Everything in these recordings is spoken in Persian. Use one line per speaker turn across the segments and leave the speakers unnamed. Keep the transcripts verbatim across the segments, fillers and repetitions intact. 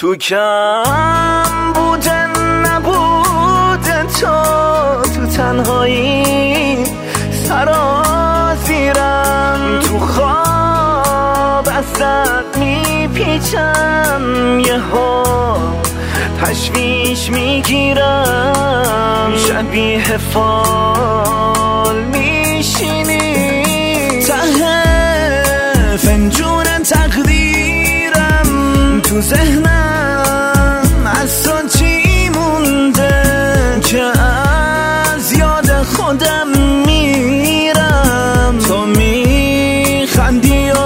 تو کم بودن نبودن تو تو تنهایی سرازیرم تو خواب ازت میپیچم یه ها تشویش میگیرم شبیه فال میشینی ته فنجون تقدیرم تو ذهنم از تو چی مونده که از یاد خودم میرم تو میخندی و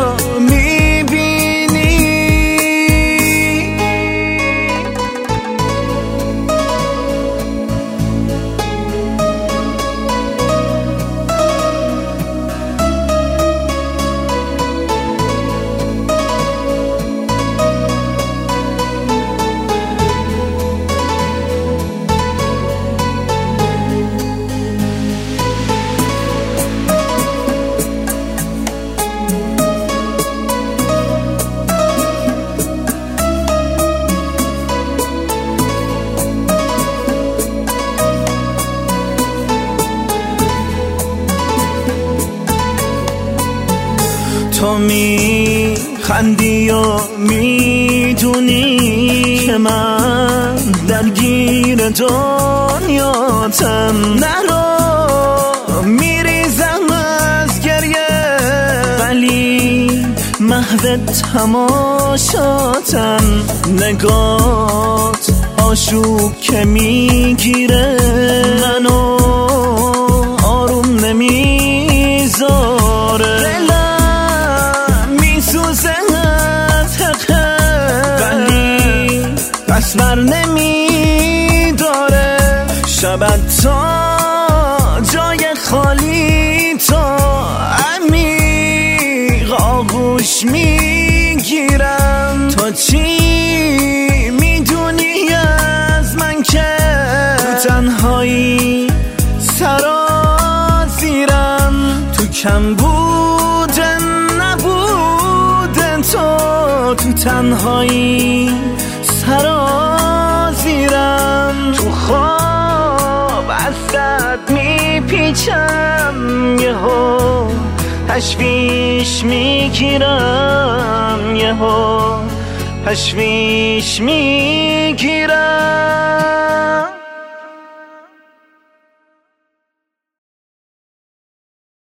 تو میخندی و میدونی که من درگیر دنیاتم نرو میریزم از گریه ولی محو تماشاتم نگات آشوب که میگیره منو آروم نمیذاره اصلا نمی داره شبت تا جای خالی تو عمیق آغوش میگیرم تو چی میدونی از من که تو تنهایی سرازیرم تو کم بودن نبودن تو تو تنهایی سرازیرم تو خواب ازت میپیچم یهو تشویش میگیرم یهو تشویش میگیرم